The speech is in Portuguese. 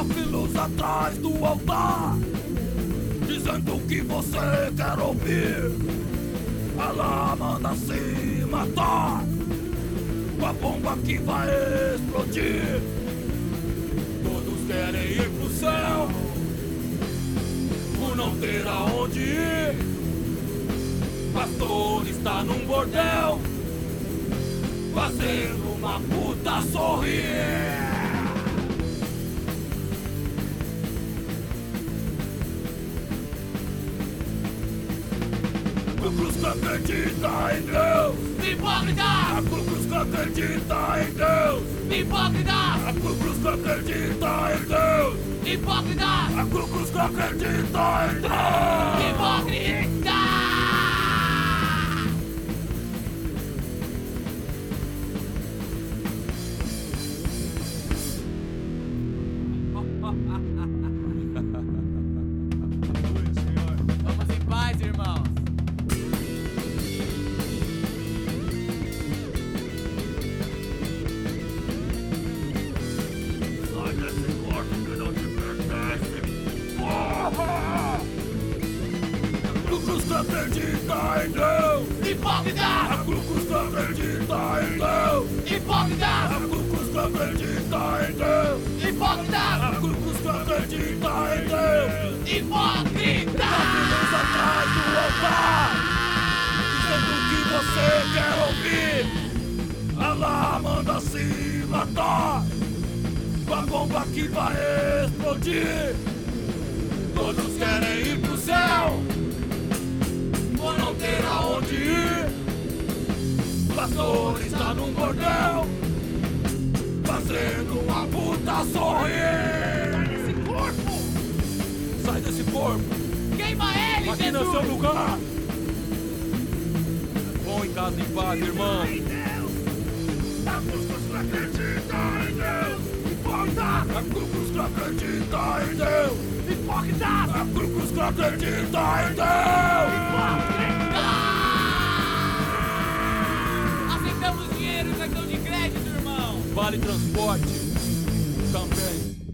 Pedófilos atrás do altar, dizendo o que você quer ouvir. Ela manda se matar com a bomba que vai explodir. Todos querem ir pro céu por não ter aonde ir. Pastor está num bordel fazendo uma puta sorrir. A cruz que acredita em Deus, Hipócrita! a cruz que acredita em Deus, Hipócrita! a cruz que acredita em Deus, Hipócrita! a cruz que acredita em Deus. Hipócrita! Vamos em paz, irmãos. Sai desse corpo que não te pertence, porra! A cruz que acredita em Deus, Hipócrita! a cruz que acredita em Deus, Hipócrita! a cruz que acredita em Deus, Hipócrita! a cruz que acredita em Deus. Hipócrita! Pedófilos atrás do altar, dizendo o que você quer ouvir. Ela manda se matar com a bomba que vai explodir. Todos querem ir pro céu por não ter aonde ir. Pastor está num bordel fazendo uma puta sorrir. Esse corpo! Sai desse corpo, Queima ele, aqui não é Jesus! seu lugar. Bom em casa em paz, irmão. A cruz que acredita em Deus, hipócrita. A cruz que acredita em Deus, Hipócrita! a cruz que acredita em Deus. Hipócrita! Aceitamos dinheiro e cartão de crédito, irmão! Vale transporte também.